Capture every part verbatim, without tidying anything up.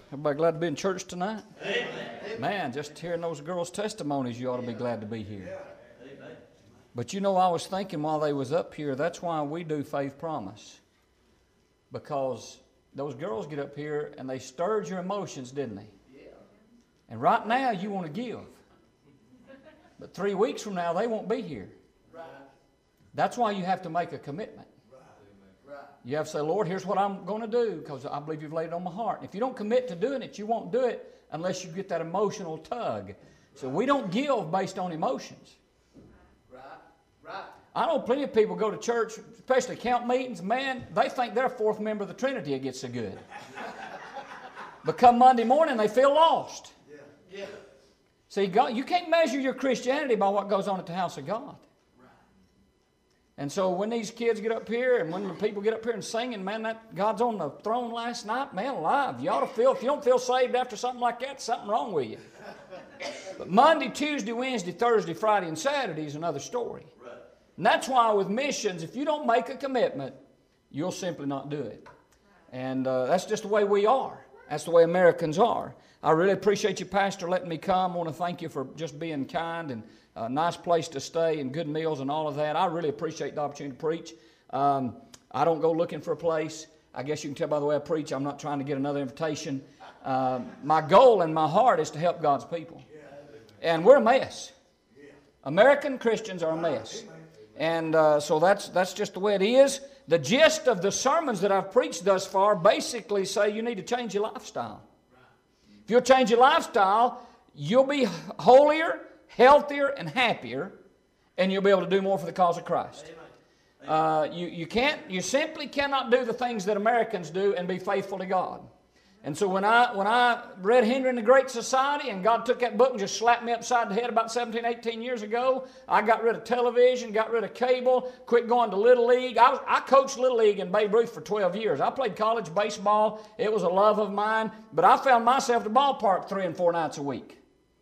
Everybody glad to be in church tonight? Amen. Man, just hearing those girls' testimonies, you ought to be glad to be here. Amen. But you know, I was thinking while they was up here, that's why we do Faith Promise. Because those girls get up here and they stirred your emotions, didn't they? Yeah. And right now you want to give. But three weeks from now they won't be here. Right. That's why you have to make a commitment. You have to say, Lord, here's what I'm going to do because I believe you've laid it on my heart. And if you don't commit to doing it, you won't do it unless you get that emotional tug. So we don't give based on emotions. Right, right. I know plenty of people go to church, especially camp meetings. Man, they think they're a fourth member of the Trinity. It gets so good. But come Monday morning, they feel lost. Yeah. Yeah. See, God, you can't measure your Christianity by what goes on at the house of God. And so when these kids get up here and when the people get up here and singing, man, that God's on the throne last night, man, alive. You ought to feel, if you don't feel saved after something like that, something wrong with you. But Monday, Tuesday, Wednesday, Thursday, Friday, and Saturday is another story. Right. And that's why with missions, if you don't make a commitment, you'll simply not do it. And uh, that's just the way we are. That's the way Americans are. I really appreciate you, Pastor, letting me come. I want to thank you for just being kind and a nice place to stay and good meals and all of that. I really appreciate the opportunity to preach. Um, I don't go looking for a place. I guess you can tell by the way I preach, I'm not trying to get another invitation. Um, my goal and my heart is to help God's people. And we're a mess. American Christians are a mess. And uh, so that's, that's just the way it is. The gist of the sermons that I've preached thus far basically say you need to change your lifestyle. If you'll change your lifestyle, you'll be holier, healthier, and happier, and you'll be able to do more for the cause of Christ. Uh, you, you can't, you simply cannot do the things that Americans do and be faithful to God. And so when I when I read Henry and the Great Society, and God took that book and just slapped me upside the head about seventeen, eighteen years ago, I got rid of television, got rid of cable, quit going to Little League. I, was, I coached Little League in Babe Ruth for twelve years. I played college baseball. It was a love of mine. But I found myself at the ballpark three and four nights a week.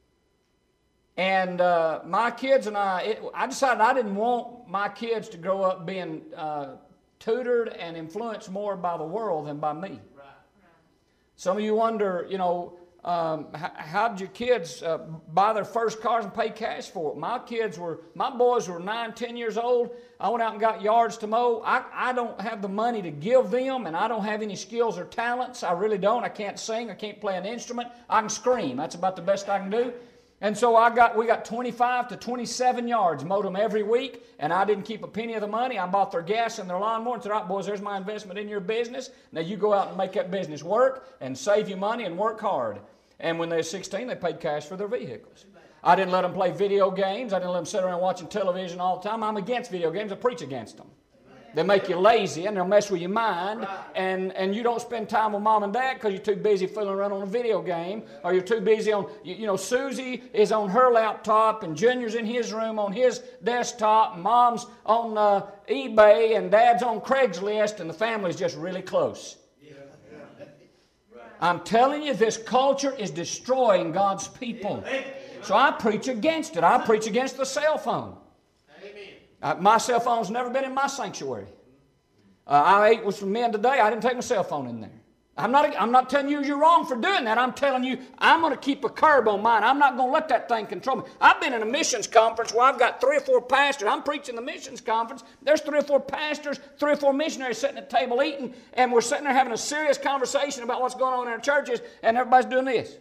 And uh, my kids and I, it, I decided I didn't want my kids to grow up being uh, tutored and influenced more by the world than by me. Some of you wonder, you know, um, how, how did your kids uh, buy their first cars and pay cash for it? My kids were, my boys were nine, ten years old. I went out and got yards to mow. I, I don't have the money to give them, and I don't have any skills or talents. I really don't. I can't sing. I can't play an instrument. I can scream. That's about the best I can do. And so I got, we got twenty-five to twenty-seven yards, mowed them every week, and I didn't keep a penny of the money. I bought their gas and their lawnmower and said, all right, boys, there's my investment in your business. Now you go out and make that business work and save you money and work hard. And when they were sixteen, they paid cash for their vehicles. I didn't let them play video games. I didn't let them sit around watching television all the time. I'm against video games. I preach against them. They make you lazy and they'll mess with your mind, right. and, and you don't spend time with mom and dad because you're too busy fooling around on a video game, or you're too busy on, you, you know, Susie is on her laptop and Junior's in his room on his desktop, and mom's on uh, eBay and dad's on Craigslist, and the family's just really close. Yeah. Yeah. Right. I'm telling you, this culture is destroying God's people. Yeah. So I preach against it. I preach against the cell phone. Uh, my cell phone's never been in my sanctuary. Uh, I ate with some men today. I didn't take my cell phone in there. I'm not, I'm not telling you you're wrong for doing that. I'm telling you I'm going to keep a curb on mine. I'm not going to let that thing control me. I've been in a missions conference where I've got three or four pastors. I'm preaching the missions conference. There's three or four pastors, three or four missionaries sitting at the table eating, and we're sitting there having a serious conversation about what's going on in our churches, and everybody's doing this.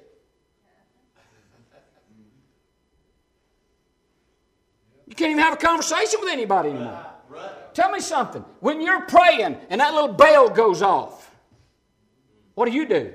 You can't even have a conversation with anybody anymore. Right, right. Tell me something. When you're praying and that little bell goes off, what do you do?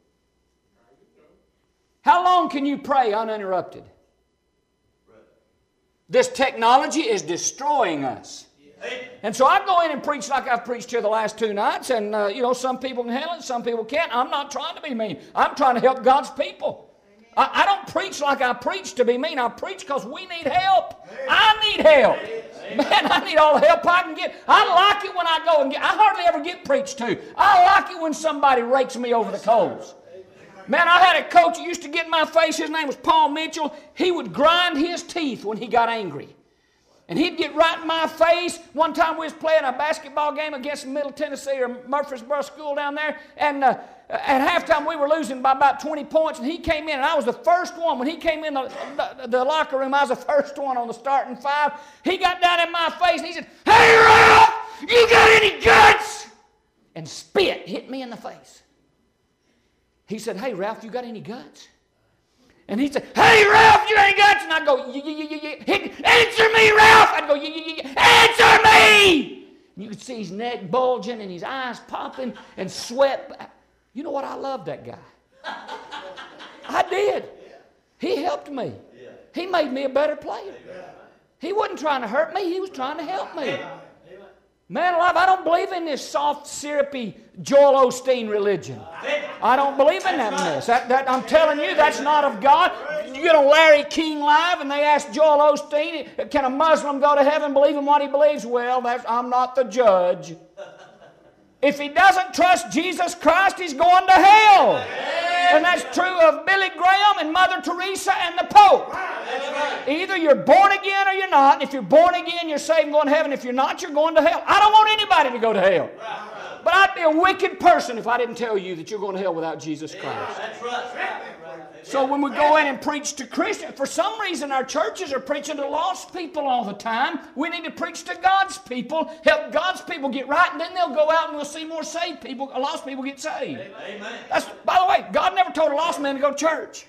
How long can you pray uninterrupted? Right. This technology is destroying us. Yeah. And so I go in and preach like I've preached here the last two nights, and uh, you know, some people can handle it, some people can't. I'm not trying to be mean. I'm trying to help God's people. I don't preach like I preach to be mean. I preach because we need help. I need help. Man, I need all the help I can get. I like it when I go and get, I hardly ever get preached to. I like it when somebody rakes me over the coals. Man, I had a coach that used to get in my face. His name was Paul Mitchell. He would grind his teeth when he got angry. And he'd get right in my face. One time we was playing a basketball game against Middle Tennessee or Murfreesboro School down there, and uh, at halftime we were losing by about twenty points, and he came in, and I was the first one. When he came in the, the, the locker room, I was the first one on the starting five. He got down in my face, and he said, "Hey, Ralph, you got any guts?" And spit hit me in the face. He said, "Hey, Ralph, you got any guts?" And he said, "Hey, Ralph, you got any guts?" And I'd go, "Yeah, yeah, yeah, yeah. He'd, answer me, Ralph." I'd go, "Yeah, yeah, yeah, yeah. Answer me." And you could see his neck bulging and his eyes popping and sweat. You know what? I loved that guy. I did. He helped me. He made me a better player. He wasn't trying to hurt me. He was trying to help me. Man alive, I don't believe in this soft, syrupy Joel Osteen religion. I don't believe in that mess. That, that, I'm telling you, that's not of God. You get on Larry King Live and they ask Joel Osteen, can a Muslim go to heaven believing what he believes? Well, that's, I'm not the judge. If he doesn't trust Jesus Christ, he's going to hell. And that's true of Billy Graham and Mother Teresa and the Pope. Either you're born again or you're not. And if you're born again, you're saved and going to heaven. If you're not, you're going to hell. I don't want anybody to go to hell. But I'd be a wicked person if I didn't tell you that you're going to hell without Jesus Christ. So when we go in and preach to Christians, for some reason our churches are preaching to lost people all the time. We need to preach to God's people, help God's people get right, and then they'll go out and we'll see more saved people, lost people get saved. Amen. That's, by the way, God never told a lost man to go to church.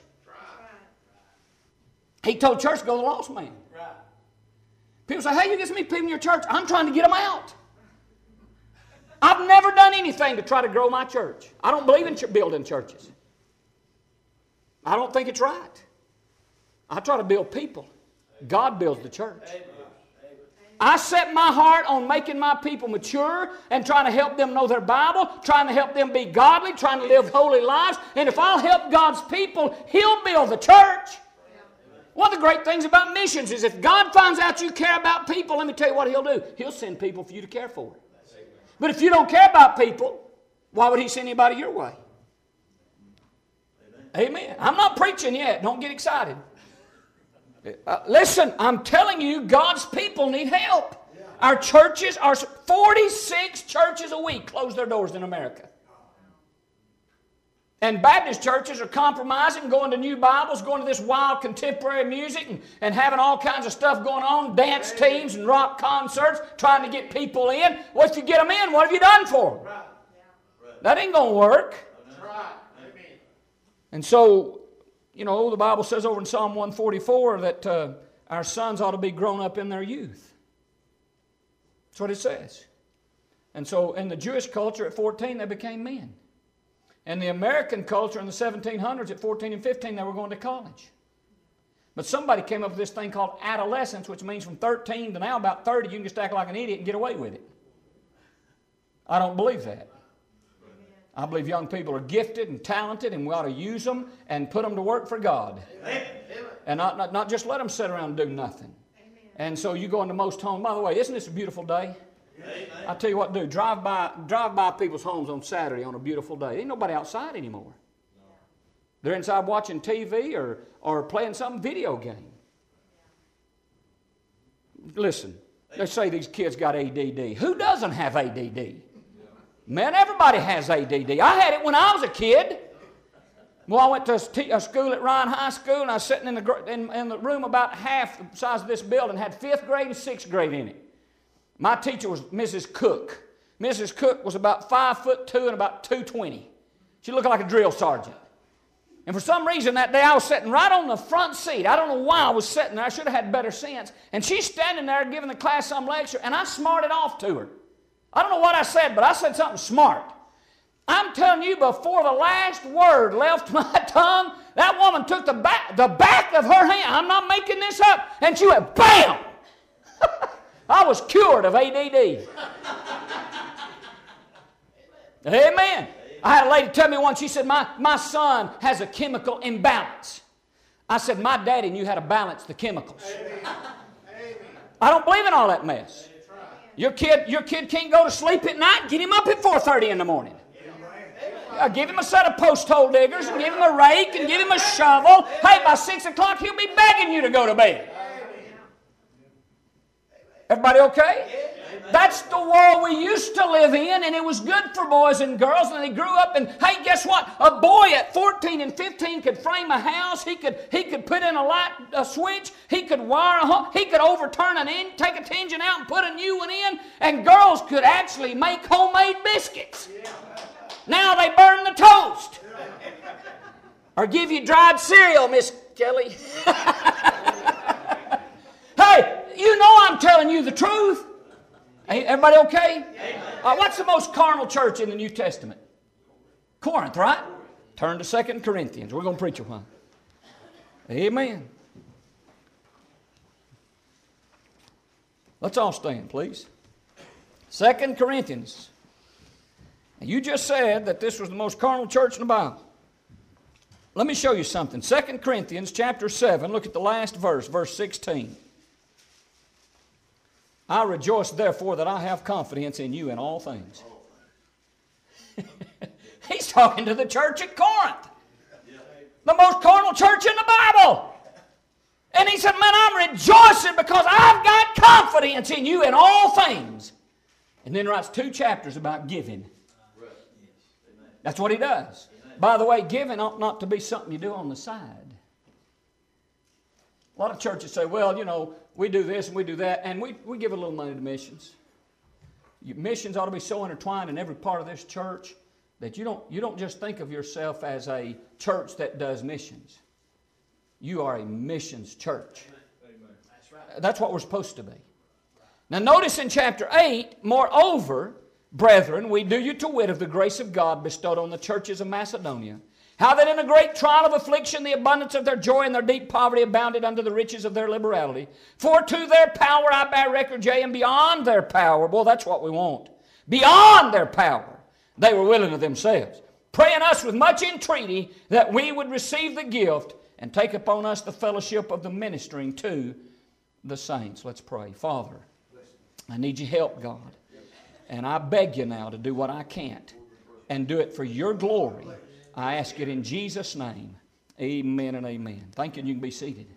He told church to go to the lost man. People say, "Hey, you get so many people in your church." I'm trying to get them out. I've never done anything to try to grow my church. I don't believe in ch- building churches. I don't think it's right. I try to build people. God builds the church. I set my heart on making my people mature and trying to help them know their Bible, trying to help them be godly, trying to live holy lives. And if I'll help God's people, He'll build the church. One of the great things about missions is if God finds out you care about people, let me tell you what He'll do. He'll send people for you to care for. But if you don't care about people, why would He send anybody your way? Amen. I'm not preaching yet. Don't get excited. Uh, listen, I'm telling you, God's people need help. Our churches are forty-six churches a week close their doors in America. And Baptist churches are compromising, going to new Bibles, going to this wild contemporary music, and, and having all kinds of stuff going on, dance teams and rock concerts, trying to get people in. Well, if you get them in, what have you done for them? That ain't going to work. And so, you know, the Bible says over in Psalm one forty-four that uh, our sons ought to be grown up in their youth. That's what it says. And so in the Jewish culture at fourteen, they became men. In the American culture in the seventeen hundreds at fourteen and fifteen, they were going to college. But somebody came up with this thing called adolescence, which means from thirteen to now about thirty, you can just act like an idiot and get away with it. I don't believe that. I believe young people are gifted and talented, and we ought to use them and put them to work for God. Amen. And not, not, not just let them sit around and do nothing. Amen. And so you go into most homes. By the way, isn't this a beautiful day? Amen. I tell you what, do drive by, drive by people's homes on Saturday on a beautiful day. Ain't nobody outside anymore. No. They're inside watching T V or, or playing some video game. Listen, they say these kids got A D D. Who doesn't have A D D? Man, everybody has A D D. I had it when I was a kid. Well, I went to a school at Ryan High School, and I was sitting in the, in, in the room about half the size of this building, had fifth grade and sixth grade in it. My teacher was Missus Cook. Missus Cook was about five foot two and about two twenty. She looked like a drill sergeant. And for some reason that day I was sitting right on the front seat. I don't know why I was sitting there. I should have had better sense. And she's standing there giving the class some lecture, and I smarted off to her. I don't know what I said, but I said something smart. I'm telling you, before the last word left my tongue, that woman took the back, the back of her hand. I'm not making this up. And she went, bam! I was cured of A D D. Amen. I had a lady tell me once, she said, my, my son has a chemical imbalance. I said, my daddy knew how to balance the chemicals. Amen. I don't believe in all that mess. Your kid, your kid can't go to sleep at night. Get him up at four thirty in the morning. Uh, give him a set of post hole diggers and give him a rake and give him a shovel. Hey, by six o'clock he'll be begging you to go to bed. Everybody okay? That's the world we used to live in, and it was good for boys and girls, and they grew up, and hey, guess what? A boy at fourteen and fifteen could frame a house, he could he could put in a light a switch, he could wire a home, he could overturn an engine, take a engine out and put a new one in, and girls could actually make homemade biscuits. Now they burn the toast. Or give you dried cereal, Miss Kelly. Hey, you know I'm telling you the truth. Hey, everybody okay? Uh, what's the most carnal church in the New Testament? Corinth, right? Turn to Second Corinthians. We're going to preach a while. Amen. Let's all stand, please. Second Corinthians. Now, you just said that this was the most carnal church in the Bible. Let me show you something. Second Corinthians chapter seven, look at the last verse, verse sixteen. I rejoice, therefore, that I have confidence in you in all things. He's talking to the church at Corinth. The most carnal church in the Bible. And he said, man, I'm rejoicing because I've got confidence in you in all things. And then writes two chapters about giving. That's what he does. By the way, giving ought not to be something you do on the side. A lot of churches say, well, you know, we do this and we do that, and we, we give a little money to missions. Missions ought to be so intertwined in every part of this church that you don't, you don't just think of yourself as a church that does missions. You are a missions church. That's right. That's what we're supposed to be. Now notice in chapter eight, moreover, brethren, we do you to wit of the grace of God bestowed on the churches of Macedonia, how that in a great trial of affliction the abundance of their joy and their deep poverty abounded unto the riches of their liberality. For to their power I bear record, yea, and beyond their power, well, that's what we want. Beyond their power, they were willing of themselves, praying us with much entreaty that we would receive the gift and take upon us the fellowship of the ministering to the saints. Let's pray. Father, I need your help, God. And I beg you now to do what I can't and do it for your glory. I ask it in Jesus' name. Amen and amen. Thank you, and you can be seated.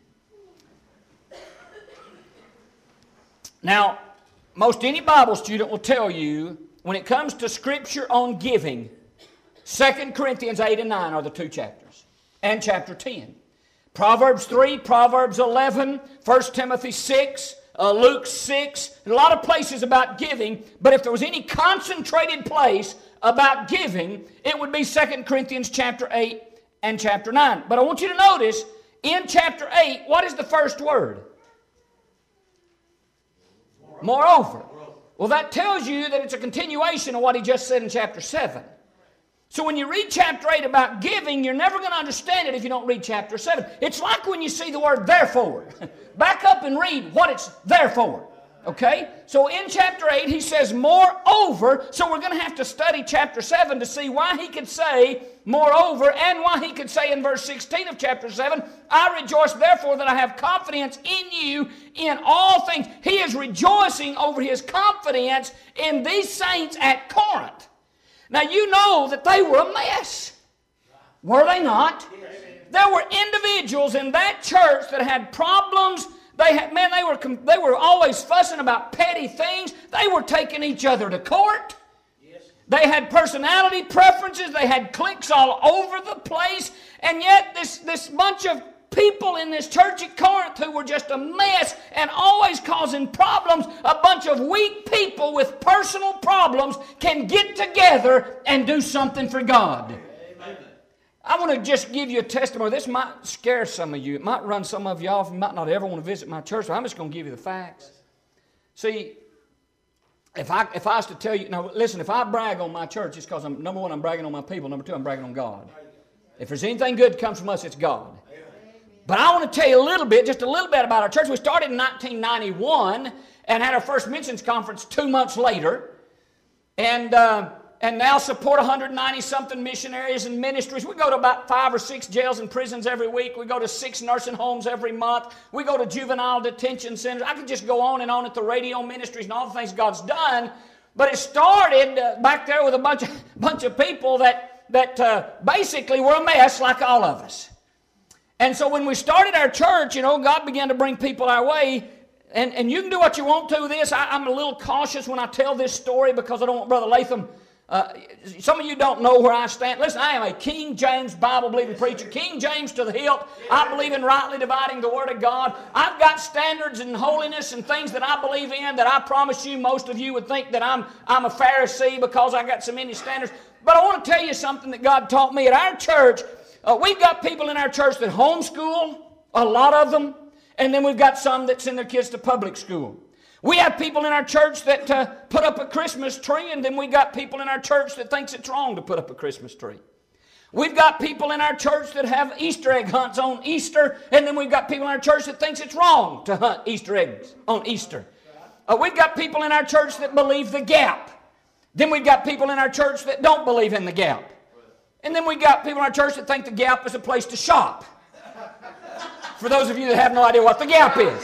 Now, most any Bible student will tell you when it comes to Scripture on giving, Second Corinthians eight and nine are the two chapters, and chapter ten. Proverbs three, Proverbs eleven, First Timothy six, uh, Luke six, and a lot of places about giving, but if there was any concentrated place about giving, it would be Second Corinthians chapter eight and chapter nine. But I want you to notice, in chapter eight, what is the first word? Moreover. Well, that tells you that it's a continuation of what he just said in chapter seven. So when you read chapter eight about giving, you're never going to understand it if you don't read chapter seven. It's like when you see the word therefore. Back up and read what it's there for. Okay? So in chapter eight, he says, moreover. So we're going to have to study chapter seven to see why he could say, moreover, and why he could say in verse sixteen of chapter seven, I rejoice therefore that I have confidence in you in all things. He is rejoicing over his confidence in these saints at Corinth. Now you know that they were a mess. Were they not? There were individuals in that church that had problems. They had, man, they were, they were always fussing about petty things. They were taking each other to court. Yes. They had personality preferences. They had cliques all over the place. And yet this, this bunch of people in this church at Corinth who were just a mess and always causing problems, a bunch of weak people with personal problems can get together and do something for God. I want to just give you a testimony. This might scare some of you. It might run some of you off. You might not ever want to visit my church, but I'm just going to give you the facts. See, if I if I was to tell you, now listen, if I brag on my church, it's because, I'm, number one, I'm bragging on my people. Number two, I'm bragging on God. If there's anything good that comes from us, it's God. But I want to tell you a little bit, just a little bit about our church. We started in nineteen ninety-one and had our first missions conference two months later. And... Uh, and now support one hundred ninety something missionaries and ministries. We go to about five or six jails and prisons every week. We go to six nursing homes every month. We go to juvenile detention centers. I could just go on and on at the radio ministries and all the things God's done. But it started uh, back there with a bunch of, bunch of people that, that uh, basically were a mess like all of us. And so when we started our church, you know, God began to bring people our way. and, and you can do what you want to with this. I, I'm a little cautious when I tell this story because I don't want Brother Latham. Uh, some of you don't know where I stand. Listen, I am a King James Bible-believing preacher. King James to the hilt. I believe in rightly dividing the Word of God. I've got standards and holiness and things that I believe in that I promise you most of you would think that I'm, I'm a Pharisee because I got so many standards. But I want to tell you something that God taught me. At our church, uh, we've got people in our church that homeschool, a lot of them, and then we've got some that send their kids to public school. We have people in our church that uh, put up a Christmas tree, and then we got people in our church that thinks it's wrong to put up a Christmas tree. We've got people in our church that have Easter egg hunts on Easter, and then we've got people in our church that thinks it's wrong to hunt Easter eggs on Easter. Uh, we've got people in our church that believe the gap. Then we've got people in our church that don't believe in the gap. And then we've got people in our church that think the gap is a place to shop. For those of you that have no idea what the gap is.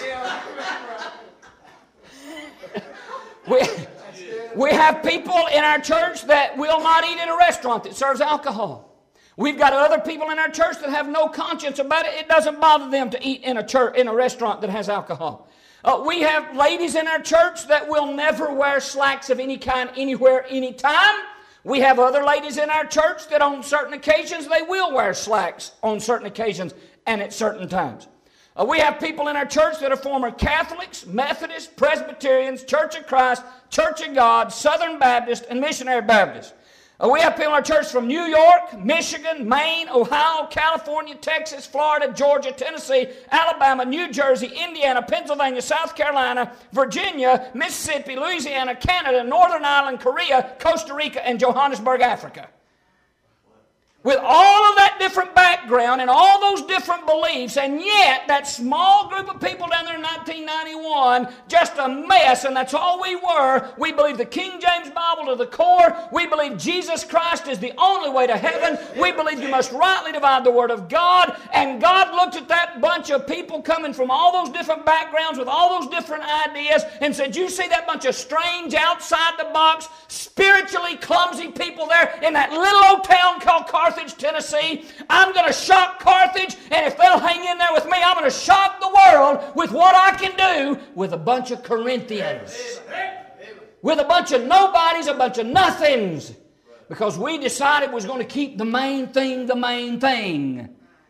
We, we have people in our church that will not eat in a restaurant that serves alcohol. We've got other people in our church that have no conscience about it. It doesn't bother them to eat in a church, in a restaurant that has alcohol. Uh, we have ladies in our church that will never wear slacks of any kind, anywhere, anytime. We have other ladies in our church that on certain occasions they will wear slacks on certain occasions and at certain times. Uh, we have people in our church that are former Catholics, Methodists, Presbyterians, Church of Christ, Church of God, Southern Baptist, and Missionary Baptist. Uh, we have people in our church from New York, Michigan, Maine, Ohio, California, Texas, Florida, Georgia, Tennessee, Alabama, New Jersey, Indiana, Pennsylvania, South Carolina, Virginia, Mississippi, Louisiana, Canada, Northern Ireland, Korea, Costa Rica, and Johannesburg, Africa. With all of that different background and all those different beliefs, and yet that small group of people down there in nineteen ninety-one, just a mess, and that's all we were. We believe the King James Bible to the core. We believe Jesus Christ is the only way to heaven. We believe you must rightly divide the Word of God. And God looked at that bunch of people coming from all those different backgrounds with all those different ideas and said, you see that bunch of strange, outside-the-box, spiritually clumsy people there in that little old town called Carthage, Tennessee. I'm going to shock Carthage, and if they'll hang in there with me, I'm going to shock the world with what I can do with a bunch of Corinthians. With a bunch of nobodies, a bunch of nothings. Because we decided we was going to keep the main thing the main thing.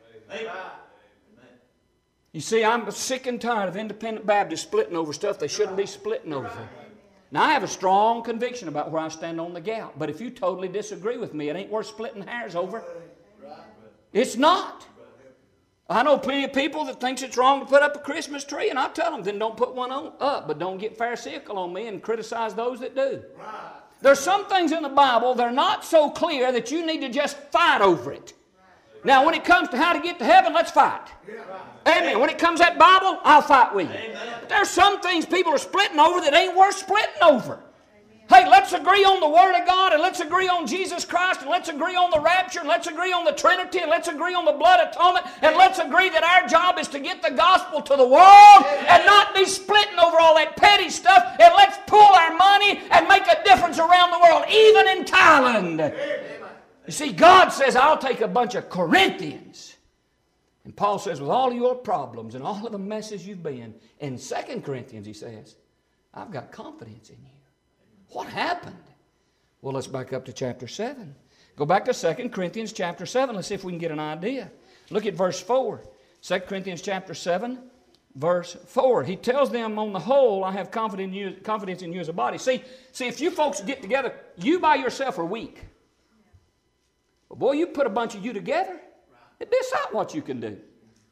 You see, I'm sick and tired of independent Baptists splitting over stuff they shouldn't be splitting over. Now, I have a strong conviction about where I stand on the gap. But if you totally disagree with me, it ain't worth splitting hairs over. It's not. I know plenty of people that thinks it's wrong to put up a Christmas tree, and I tell them, then don't put one on, up, but don't get pharisaical on me and criticize those that do. There's some things in the Bible that are not so clear that you need to just fight over it. Now, when it comes to how to get to heaven, let's fight. Amen. When it comes to that Bible, I'll fight with you. But there's some things people are splitting over that ain't worth splitting over. Hey, let's agree on the Word of God, and let's agree on Jesus Christ, and let's agree on the rapture, and let's agree on the Trinity, and let's agree on the blood atonement, and let's agree that our job is to get the gospel to the world and not be splitting over all that petty stuff, and let's pool our money and make a difference around the world, even in Thailand. You see, God says, I'll take a bunch of Corinthians. And Paul says, with all your problems and all of the messes you've been, in Second Corinthians, he says, I've got confidence in you. What happened? Well, let's back up to chapter seven. Go back to Second Corinthians chapter seven. Let's see if we can get an idea. Look at verse four. Second Corinthians chapter seven, verse four. He tells them, on the whole, I have confidence in you, confidence in you as a body. See, see, if you folks get together, you by yourself are weak. But boy, you put a bunch of you together, it bids out what you can do.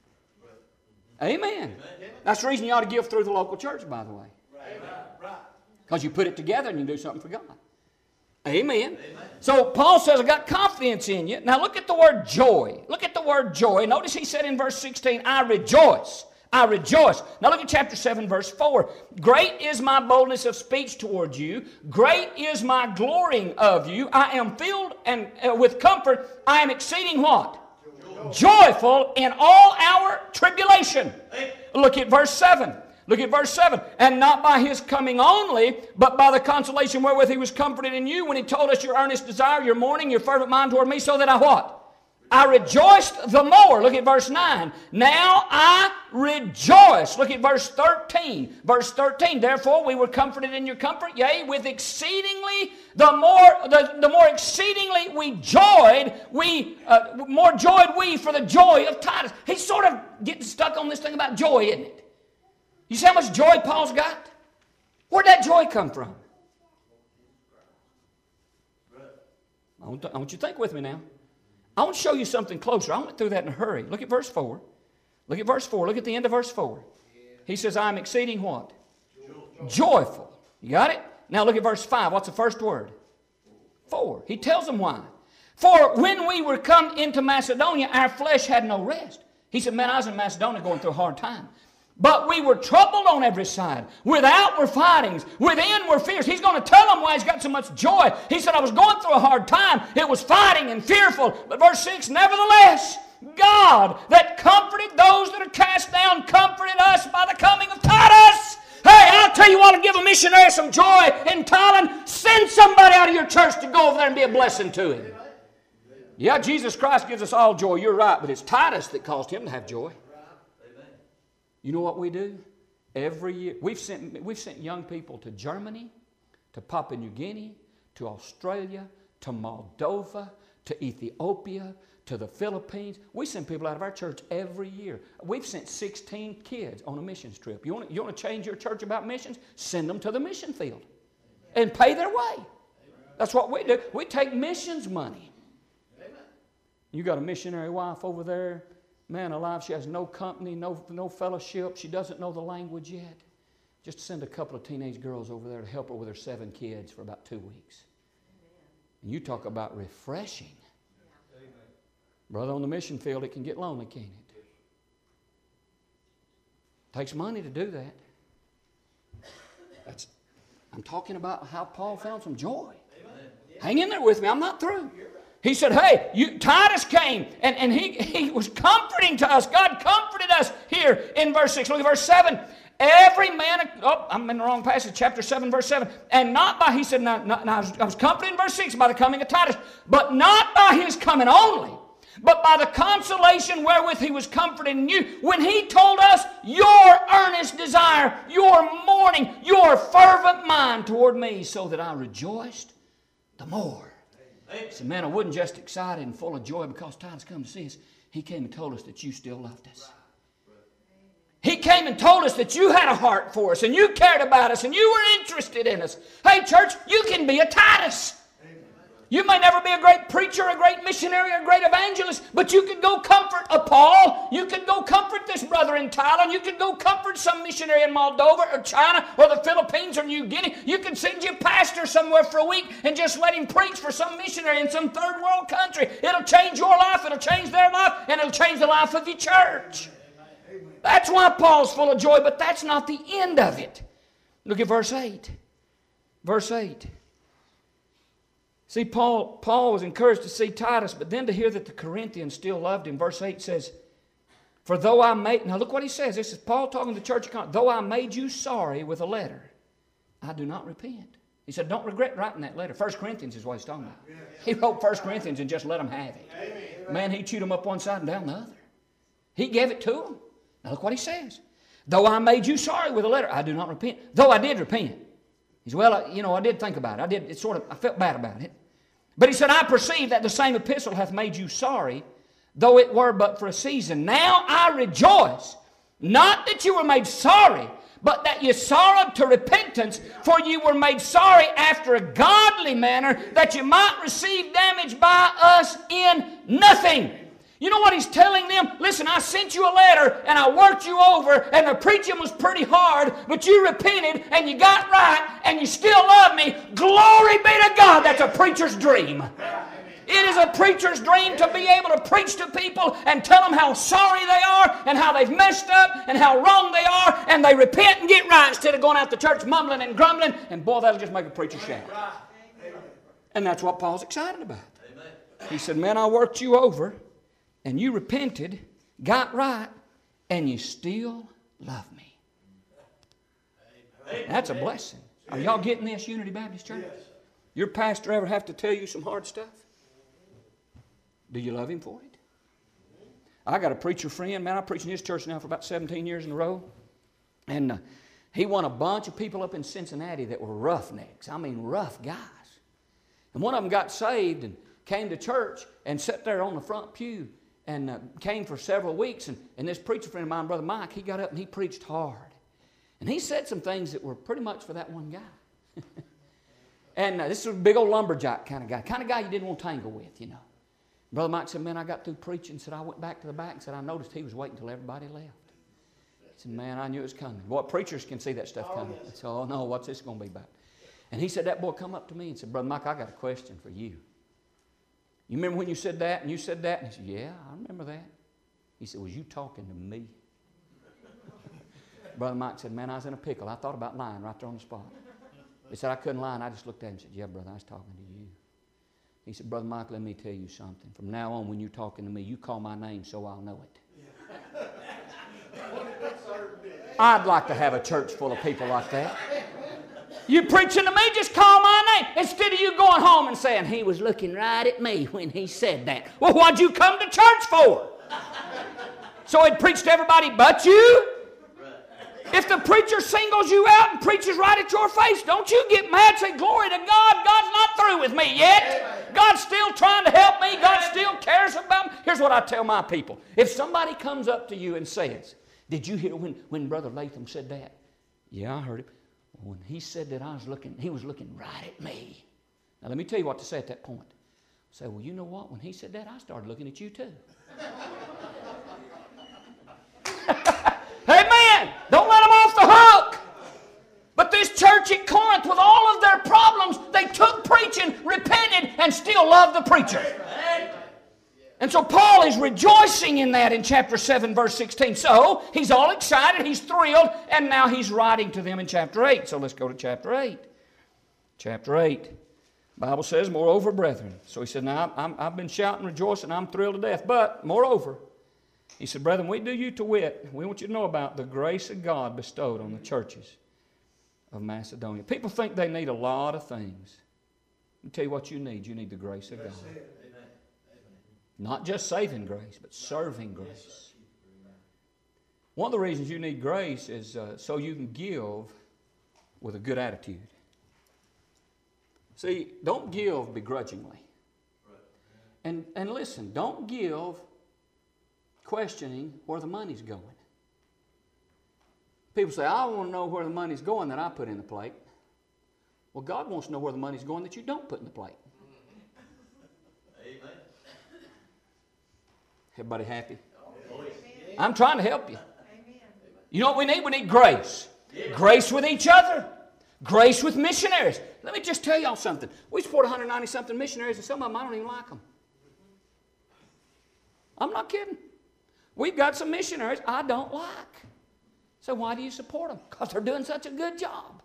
Amen. That's the reason you ought to give through the local church, by the way. Because you put it together and you do something for God. Amen. Amen. So Paul says, I got confidence in you. Now look at the word joy. Look at the word joy. Notice he said in verse sixteen, I rejoice. I rejoice. Now look at chapter seven, verse four. Great is my boldness of speech toward you. Great is my glorying of you. I am filled and uh, with comfort. I am exceeding what? Joy. Joyful in all our tribulation. Look at verse seven. Look at verse seven. And not by his coming only, but by the consolation wherewith he was comforted in you when he told us your earnest desire, your mourning, your fervent mind toward me, so that I what? I rejoiced the more. Look at verse nine. Now I rejoice. Look at verse thirteen. Verse thirteen. Therefore we were comforted in your comfort, yea, with exceedingly the more the, the more exceedingly we joyed, we uh, more joyed we for the joy of Titus. He's sort of getting stuck on this thing about joy, isn't it? You see how much joy Paul's got? Where'd that joy come from? I want, to, I want you to think with me now. I want to show you something closer. I went through that in a hurry. Look at verse four. Look at verse four. Look at the end of verse four. He says, I am exceeding what? Joyful. Joyful. You got it? Now look at verse five. What's the first word? For. He tells them why. For when we were come into Macedonia, our flesh had no rest. He said, man, I was in Macedonia going through a hard time. But we were troubled on every side. Without were fightings. Within were fears. He's going to tell them why he's got so much joy. He said, I was going through a hard time. It was fighting and fearful. But verse six, nevertheless, God that comforted those that are cast down comforted us by the coming of Titus. Hey, I'll tell you what, to give a missionary some joy in Thailand, send somebody out of your church to go over there and be a blessing to him. Yeah, Jesus Christ gives us all joy. You're right. But it's Titus that caused him to have joy. You know what we do? Every year, we've sent, we've sent young people to Germany, to Papua New Guinea, to Australia, to Moldova, to Ethiopia, to the Philippines. We send people out of our church every year. We've sent sixteen kids on a missions trip. You want to, you want to change your church about missions? Send them to the mission field and pay their way. That's what we do. We take missions money. You got a missionary wife over there. Man alive, she has no company, no, no fellowship. She doesn't know the language yet. Just send a couple of teenage girls over there to help her with her seven kids for about two weeks. And you talk about refreshing. Yeah. Brother, on the mission field, it can get lonely, can't it? Takes money to do that. That's, I'm talking about how Paul found some joy. Yeah. Hang in there with me. I'm not through. He said, hey, you, Titus came, and, and he, he was comforting to us. God comforted us here in verse six. Look at verse seven. Every man, oh, I'm in the wrong passage, chapter seven, verse seven. And not by, he said, now, now, now I, was, I was comforted in verse six by the coming of Titus, but not by his coming only, but by the consolation wherewith he was comforting you. When he told us your earnest desire, your mourning, your fervent mind toward me, so that I rejoiced the more. He said, man, I wasn't just excited and full of joy because Titus come to see us. He came and told us that you still loved us. He came and told us that you had a heart for us and you cared about us and you were interested in us. Hey, church, you can be a Titus. You may never be a great preacher, a great missionary, or a great evangelist, but you could go comfort a Paul. You could go comfort this brother in Thailand. You could go comfort some missionary in Moldova or China or the Philippines or New Guinea. You could send your pastor somewhere for a week and just let him preach for some missionary in some third world country. It'll change your life, it'll change their life, and it'll change the life of your church. That's why Paul's full of joy, but that's not the end of it. Look at verse eight. Verse eight. See, Paul, Paul was encouraged to see Titus, but then to hear that the Corinthians still loved him. Verse eight says, for though I made, now look what he says. This is Paul talking to the church of Corinth. Though I made you sorry with a letter, I do not repent. He said, don't regret writing that letter. First Corinthians is what he's talking about. He wrote First Corinthians and just let them have it. Amen. Man, he chewed them up one side and down the other. He gave it to them. Now look what he says. Though I made you sorry with a letter, I do not repent. Though I did repent. He said, well, you know, I did think about it. I did, it sort of, I felt bad about it. But he said, I perceive that the same epistle hath made you sorry, though it were but for a season. Now I rejoice, not that you were made sorry, but that you sorrowed to repentance, for you were made sorry after a godly manner, that you might receive damage by us in nothing. You know what he's telling them? Listen, I sent you a letter and I worked you over and the preaching was pretty hard, but you repented and you got right and you still love me. Glory be to God. That's a preacher's dream. It is a preacher's dream to be able to preach to people and tell them how sorry they are and how they've messed up and how wrong they are, and they repent and get right instead of going out to church mumbling and grumbling, and boy, that'll just make a preacher shout. And that's what Paul's excited about. He said, man, I worked you over and you repented, got right, and you still love me. That's a blessing. Are y'all getting this, Unity Baptist Church? Your pastor ever have to tell you some hard stuff? Do you love him for it? I got a preacher friend, man, I preach in his church now for about seventeen years in a row. And uh, he won a bunch of people up in Cincinnati that were roughnecks. I mean, rough guys. And one of them got saved and came to church and sat there on the front pew and uh, came for several weeks. And, and this preacher friend of mine, Brother Mike, he got up and he preached hard. And he said some things that were pretty much for that one guy. And uh, this was a big old lumberjack kind of guy, kind of guy you didn't want to tangle with, you know. Brother Mike said, man, I got through preaching. Said, I went back to the back and said, I noticed he was waiting until everybody left. He said, man, I knew it was coming. Boy, preachers can see that stuff oh, coming. Yes. I said, oh, no, what's this going to be about? And he said, that boy come up to me and said, Brother Mike, I got a question for you. You remember when you said that and you said that? And he said, yeah, I remember that. He said, was you talking to me? Brother Mike said, man, I was in a pickle. I thought about lying right there on the spot. He said, I couldn't lie, and I just looked at him and said, yeah, brother, I was talking to you. He said, Brother Mike, let me tell you something. From now on, when you're talking to me, you call my name so I'll know it. I'd like to have a church full of people like that. You preaching to me, just call my name. Instead of you going home and saying, he was looking right at me when he said that. Well, what'd you come to church for? So he'd preach to everybody but you? If the preacher singles you out and preaches right at your face, don't you get mad and say, glory to God, God's not through with me yet. God's still trying to help me. God still cares about me. Here's what I tell my people. If somebody comes up to you and says, did you hear when, when Brother Latham said that? Yeah, I heard it. When he said that, I was looking, he was looking right at me. Now, let me tell you what to say at that point. Say, well, you know what? When he said that, I started looking at you too. Amen. Don't let them off the hook. But this church at Corinth, with all of their problems, they took preaching, repented, and still loved the preacher. And so Paul is rejoicing in that in chapter seven, verse sixteen. So he's all excited, he's thrilled, and now he's writing to them in chapter eight. So let's go to chapter eight. Chapter eight. The Bible says, moreover, brethren. So he said, now I'm, I've been shouting, rejoicing, I'm thrilled to death. But, moreover, he said, brethren, we do you to wit, we want you to know about the grace of God bestowed on the churches of Macedonia. People think they need a lot of things. Let me tell you what you need. You need the grace of God. Not just saving grace, but serving grace. One of the reasons you need grace is uh, so you can give with a good attitude. See, don't give begrudgingly. And, and listen, don't give questioning where the money's going. People say, I want to know where the money's going that I put in the plate. Well, God wants to know where the money's going that you don't put in the plate. Amen. Everybody happy? Amen. I'm trying to help you. Amen. You know what we need? We need grace. Amen. Grace with each other. Grace with missionaries. Let me just tell y'all something. We support one hundred ninety something missionaries, and some of them I don't even like them. I'm not kidding. We've got some missionaries I don't like. So why do you support them? Because they're doing such a good job.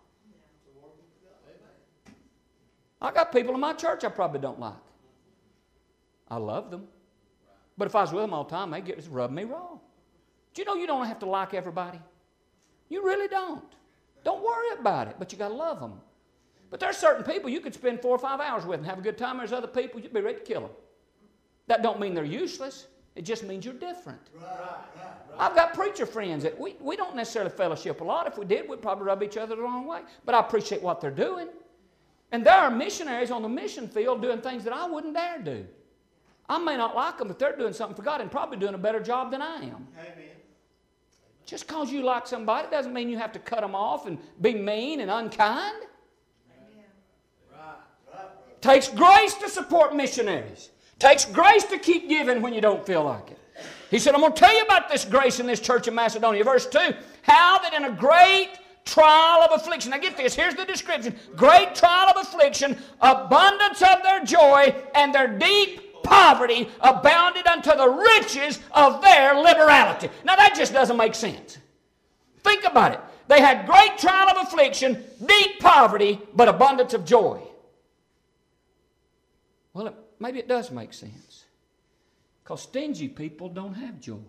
I got people in my church I probably don't like. I love them. But if I was with them all the time, they'd get to rub me wrong. Do you know you don't have to like everybody? You really don't. Don't worry about it, but you got to love them. But there's certain people you could spend four or five hours with and have a good time. There's other people you'd be ready to kill them. That don't mean they're useless. It just means you're different. Right, right, right. I've got preacher friends that we, we don't necessarily fellowship a lot. If we did, we'd probably rub each other the wrong way. But I appreciate what they're doing. And there are missionaries on the mission field doing things that I wouldn't dare do. I may not like them, but they're doing something for God and probably doing a better job than I am. Amen. Just because you like somebody doesn't mean you have to cut them off and be mean and unkind. Amen. Right, right. Takes grace to support missionaries. Takes grace to keep giving when you don't feel like it. He said, I'm going to tell you about this grace in this church in Macedonia. Verse two, how that in a great trial of affliction. Now get this, here's the description. Great trial of affliction, abundance of their joy, and their deep poverty abounded unto the riches of their liberality. Now that just doesn't make sense. Think about it. They had great trial of affliction, deep poverty, but abundance of joy. Well, it, maybe it does make sense. Because stingy people don't have joy.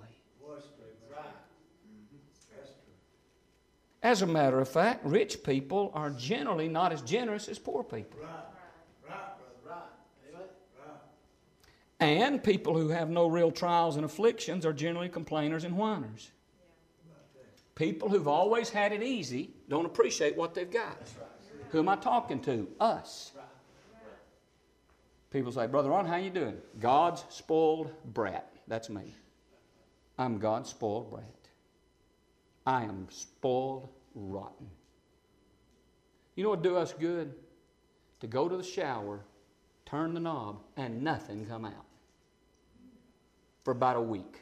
As a matter of fact, rich people are generally not as generous as poor people. Right, right, right, right. And people who have no real trials and afflictions are generally complainers and whiners. People who've always had it easy don't appreciate what they've got. Who am I talking to? Us. People say, Brother Ron, how you doing? God's spoiled brat. That's me. I'm God's spoiled brat. I am spoiled rotten. You know what would do us good? To go to the shower, turn the knob, and nothing come out. For about a week.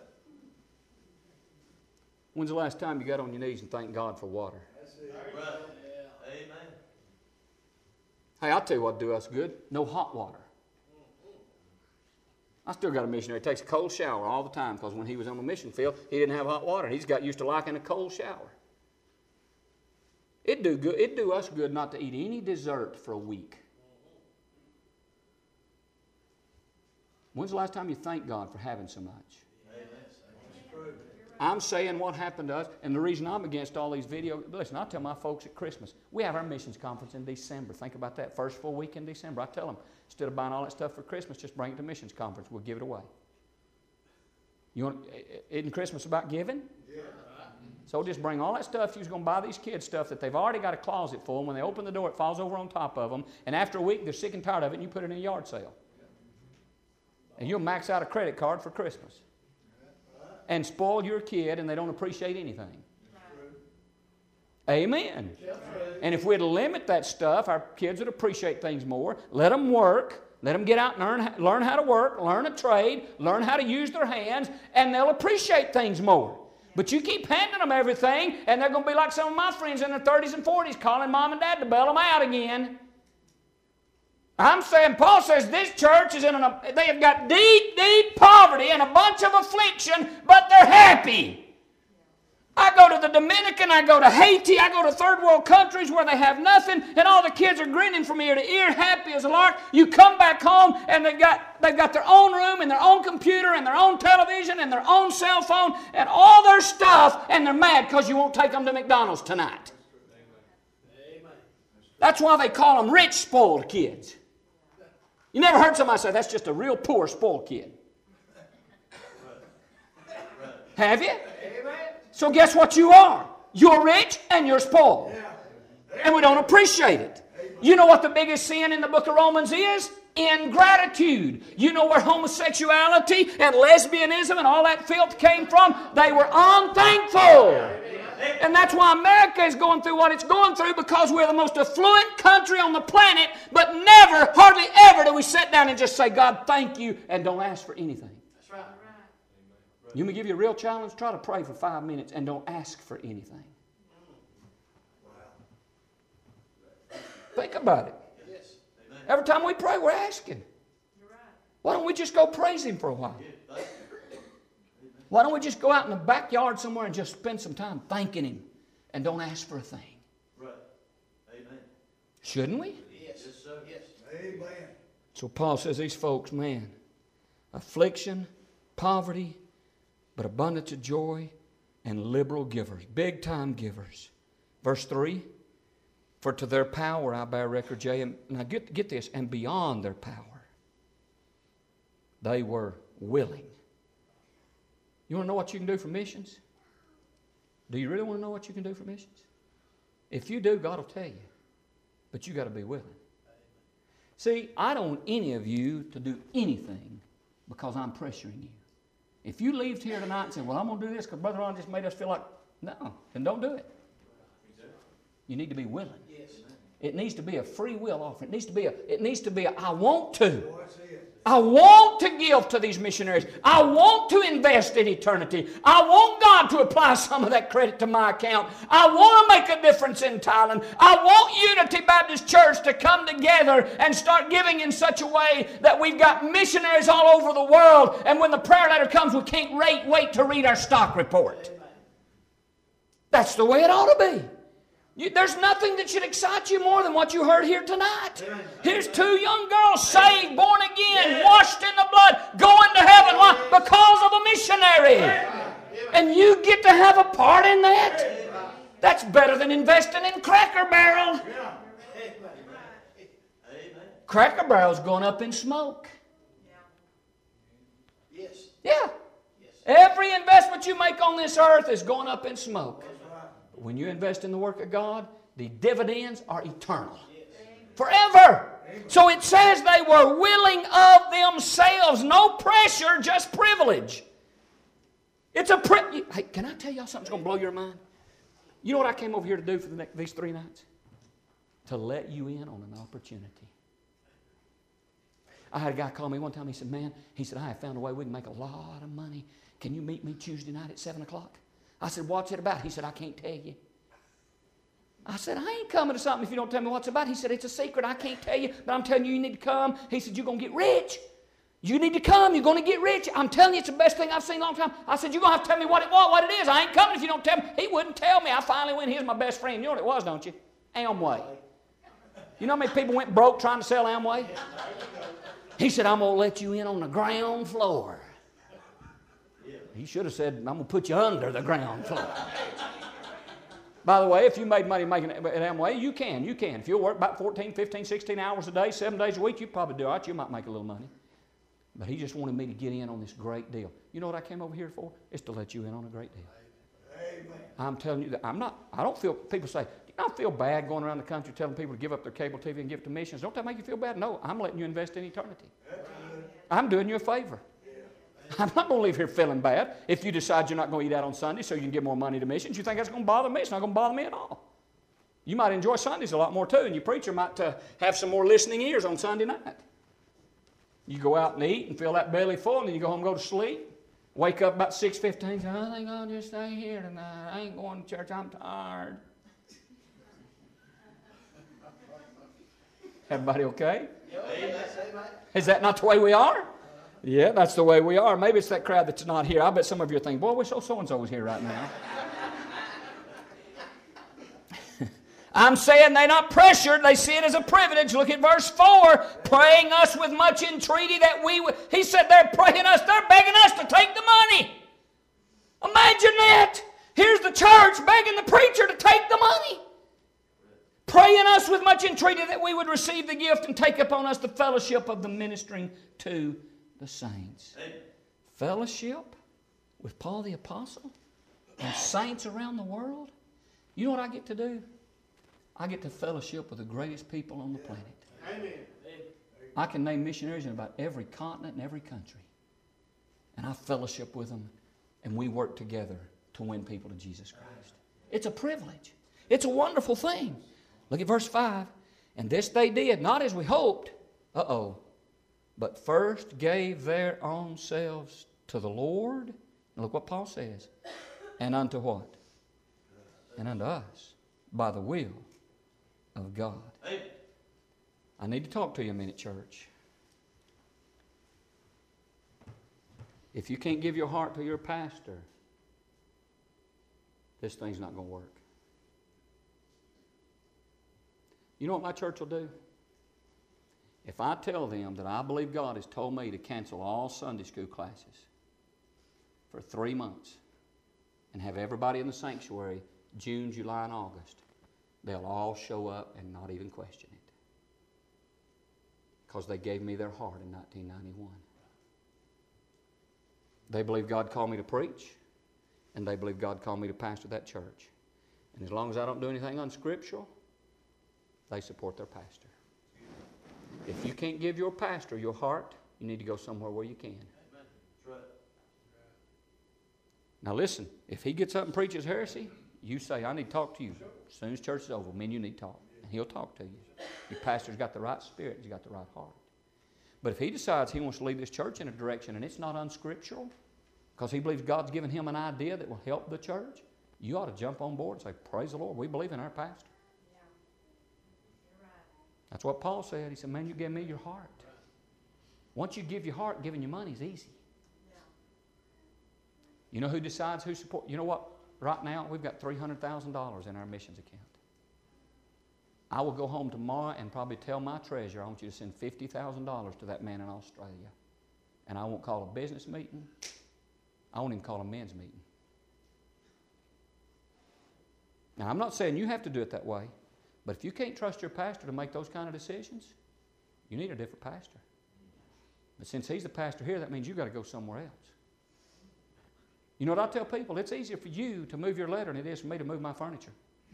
When's the last time you got on your knees and thanked God for water? That's it. Right. Yeah. Amen. Hey, I'll tell you what would do us good. No hot water. I still got a missionary who takes a cold shower all the time because when he was on the mission field, he didn't have hot water. He's got used to liking a cold shower. It'd do good. It'd do us good not to eat any dessert for a week. When's the last time you thanked God for having so much? Amen. That's true. I'm saying what happened to us, and the reason I'm against all these video... Listen, I tell my folks at Christmas, we have our missions conference in December. Think about that, first full week in December. I tell them, instead of buying all that stuff for Christmas, just bring it to missions conference. We'll give it away. You want? Isn't Christmas about giving? Yeah. So just bring all that stuff. You're going to buy these kids stuff that they've already got a closet full. And when they open the door, it falls over on top of them. And after a week, they're sick and tired of it, and you put it in a yard sale. And you'll max out a credit card for Christmas. And spoil your kid, and they don't appreciate anything. Amen. And if we'd limit that stuff, our kids would appreciate things more. Let them work. Let them get out and learn, learn how to work, learn a trade, learn how to use their hands, and they'll appreciate things more. But you keep handing them everything, and they're going to be like some of my friends in their thirties and forties calling mom and dad to bail them out again. I'm saying, Paul says this church is in an, they have got deep, deep poverty and a bunch of affliction, but they're happy. I go to the Dominican, I go to Haiti, I go to third world countries where they have nothing, and all the kids are grinning from ear to ear, happy as a lark. You come back home, and they've got, they've got their own room, and their own computer, and their own television, and their own cell phone, and all their stuff, and they're mad because you won't take them to McDonald's tonight. Amen. That's why they call them rich, spoiled kids. You never heard somebody say, that's just a real poor, spoiled kid. Have you? So guess what you are? You're rich and you're spoiled. And we don't appreciate it. You know what the biggest sin in the book of Romans is? Ingratitude. You know where homosexuality and lesbianism and all that filth came from? They were unthankful. And that's why America is going through what it's going through, because we're the most affluent country on the planet, but never, hardly ever do we sit down and just say, God, thank you, and don't ask for anything. That's right. You may give you a real challenge, try to pray for five minutes and don't ask for anything. Think about it. Yes. Every time we pray, we're asking. Why don't we just go praise Him for a while? Why don't we just go out in the backyard somewhere and just spend some time thanking Him and don't ask for a thing? Right. Amen. Shouldn't we? Yes. Yes, sir. Yes. Amen. So Paul says these folks, man, affliction, poverty, but abundance of joy and liberal givers, big time givers. Verse three, for to their power I bear record, J. And now get, get this, and beyond their power, they were willing. You want to know what you can do for missions? Do you really want to know what you can do for missions? If you do, God will tell you. But you got to be willing. See, I don't want any of you to do anything because I'm pressuring you. If you leave here tonight and say, well, I'm going to do this because Brother Ron just made us feel like, no, then don't do it. You need to be willing. Yes. It needs to be a free will offering. It needs to be a, it needs to be a, I want to. I want to give to these missionaries. I want to invest in eternity. I want God to apply some of that credit to my account. I want to make a difference in Thailand. I want Unity Baptist Church to come together and start giving in such a way that we've got missionaries all over the world, and when the prayer letter comes, we can't wait, wait to read our stock report. That's the way it ought to be. You, there's nothing that should excite you more than what you heard here tonight. Amen. Here's two young girls saved, born again, washed in the blood, going to heaven. Why? Because of a missionary. Amen. And you get to have a part in that. Amen. That's better than investing in Cracker Barrel. Yeah. Cracker Barrel's going up in smoke. that you make on this earth is going up in smoke. But when you invest in the work of God, the dividends are eternal. Forever. So it says they were willing of themselves. No pressure, just privilege. It's a pri- Hey, can I tell y'all something that's going to blow your mind? You know what I came over here to do for the next, these three nights? To let you in on an opportunity. I had a guy call me one time. He said, man, he said, I have found a way we can make a lot of money. Can you meet me Tuesday night at seven o'clock? I said, what's it about? He said, I can't tell you. I said, I ain't coming to something if you don't tell me what's about. He said, it's a secret. I can't tell you, but I'm telling you, you need to come. He said, you're going to get rich. You need to come. You're going to get rich. I'm telling you, it's the best thing I've seen in a long time. I said, you're going to have to tell me what it was, what it is. I ain't coming if you don't tell me. He wouldn't tell me. I finally went, here's my best friend. You know what it was, don't you? Amway. You know how many people went broke trying to sell Amway? He said, I'm going to let you in on the ground floor. He should have said, I'm going to put you under the ground floor. By the way, if you made money making it at Amway, you can, you can. If you'll work about fourteen, fifteen, sixteen hours a day, seven days a week, you'd probably do all right. You might make a little money. But he just wanted me to get in on this great deal. You know what I came over here for? It's to let you in on a great deal. Amen. I'm telling you that I'm not, I don't feel, people say, do you not feel bad going around the country telling people to give up their cable T V and give it to missions? Don't that make you feel bad? No, I'm letting you invest in eternity. I'm doing you a favor. I'm not going to leave here feeling bad if you decide you're not going to eat out on Sunday so you can give more money to missions. You think that's going to bother me? It's not going to bother me at all. You might enjoy Sundays a lot more too, and your preacher might uh, have some more listening ears on Sunday night. You go out and eat and feel that belly full, and then you go home and go to sleep. Wake up about six fifteen and say, I think I'll just stay here tonight. I ain't going to church. I'm tired. Everybody okay? Is that not the way we are? Yeah, that's the way we are. Maybe it's that crowd that's not here. I bet some of you are thinking, boy, I wish so-and-so was here right now. I'm saying they're not pressured. They see it as a privilege. Look at verse four. Praying us with much entreaty that we would... He said they're praying us. They're begging us to take the money. Imagine that. Here's the church begging the preacher to take the money. Praying us with much entreaty that we would receive the gift and take upon us the fellowship of the ministering to the saints. Amen. Fellowship with Paul the Apostle and saints around the world. You know what I get to do? I get to fellowship with the greatest people on the planet. Amen. I can name missionaries in about every continent and every country. And I fellowship with them, and we work together to win people to Jesus Christ. It's a privilege. It's a wonderful thing. Look at verse five. And this they did, not as we hoped. Uh-oh. But first gave their own selves to the Lord. And look what Paul says. And unto what? And unto us. By the will of God. I need to talk to you a minute, church. If you can't give your heart to your pastor, this thing's not going to work. You know what my church will do? If I tell them that I believe God has told me to cancel all Sunday school classes for three months and have everybody in the sanctuary June, July, and August, they'll all show up and not even question it. Because they gave me their heart in nineteen ninety-one. They believe God called me to preach, and they believe God called me to pastor that church. And as long as I don't do anything unscriptural, they support their pastor. If you can't give your pastor your heart, you need to go somewhere where you can. Amen. That's right. Now listen, if he gets up and preaches heresy, you say, I need to talk to you. As soon as church is over, me and you need to talk. And he'll talk to you. Your pastor's got the right spirit. He's got the right heart. But if he decides he wants to lead this church in a direction and it's not unscriptural, because he believes God's given him an idea that will help the church, you ought to jump on board and say, praise the Lord, we believe in our pastor. That's what Paul said. He said, man, you give me your heart. Once you give your heart, giving your money is easy. You know who decides who supports? You know what? Right now, we've got three hundred thousand dollars in our missions account. I will go home tomorrow and probably tell my treasurer, I want you to send fifty thousand dollars to that man in Australia. And I won't call a business meeting. I won't even call a men's meeting. Now, I'm not saying you have to do it that way. But if you can't trust your pastor to make those kind of decisions, you need a different pastor. But since he's the pastor here, that means you've got to go somewhere else. You know what I tell people? It's easier for you to move your letter than it is for me to move my furniture.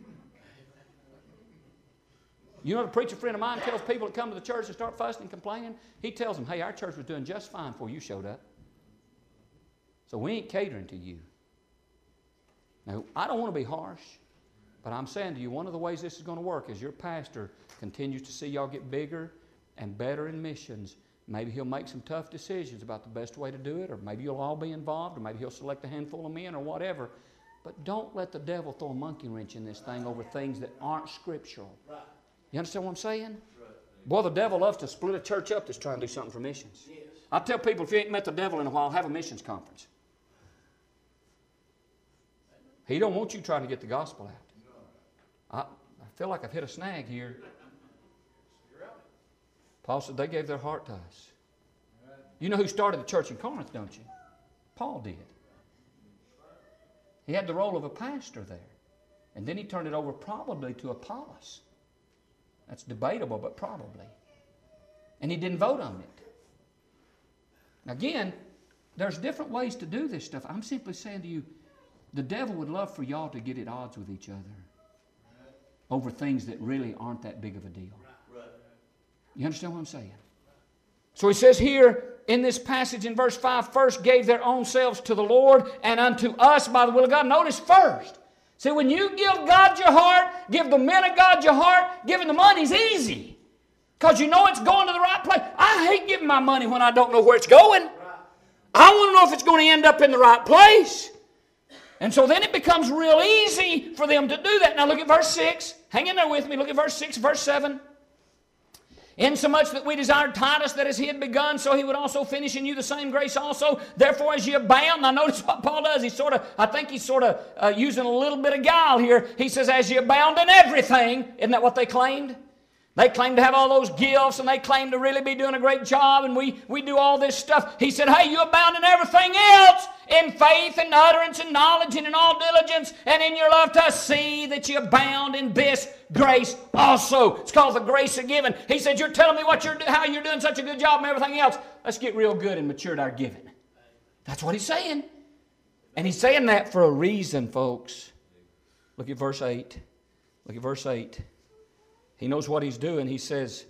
You know, the preacher friend of mine tells people that come to the church and start fussing and complaining, he tells them, hey, our church was doing just fine before you showed up. So we ain't catering to you. Now, I don't want to be harsh, but I'm saying to you, one of the ways this is going to work is your pastor continues to see y'all get bigger and better in missions. Maybe he'll make some tough decisions about the best way to do it, or maybe you'll all be involved, or maybe he'll select a handful of men or whatever. But don't let the devil throw a monkey wrench in this thing over things that aren't scriptural. Right. You understand what I'm saying? Right. Boy, the devil loves to split a church up that's trying to do something for missions. Yes. I tell people, if you ain't met the devil in a while, have a missions conference. He don't want you trying to get the gospel out. I, I feel like I've hit a snag here. Paul said they gave their heart to us. You know who started the church in Corinth, don't you? Paul did. He had the role of a pastor there. And then he turned it over probably to Apollos. That's debatable, but probably. And he didn't vote on it. Again, there's different ways to do this stuff. I'm simply saying to you, the devil would love for y'all to get at odds with each other over things that really aren't that big of a deal. You understand what I'm saying? So he says here in this passage in verse five, first gave their own selves to the Lord and unto us by the will of God. Notice first. See, when you give God your heart, give the men of God your heart, giving the money is easy. Because you know it's going to the right place. I hate giving my money when I don't know where it's going. I want to know if it's going to end up in the right place. And so then it becomes real easy for them to do that. Now look at verse six. Hang in there with me. Look at verse six, verse seven. Insomuch that we desired Titus that as he had begun, so he would also finish in you the same grace also. Therefore, as you abound, now notice what Paul does. He's sort of, I think he's sort of uh, using a little bit of guile here. He says, as you abound in everything. Isn't that what they claimed? They claimed to have all those gifts, and they claimed to really be doing a great job, and we, we do all this stuff. He said, hey, you abound in everything else, in faith and utterance and knowledge and in all diligence, and in your love to see that you abound in this grace also. It's called the grace of giving. He said, you're telling me what you're how you're doing such a good job and everything else. Let's get real good and mature at our giving. That's what he's saying. And he's saying that for a reason, folks. Look at verse eight. Look at verse eight. He knows what he's doing. He says,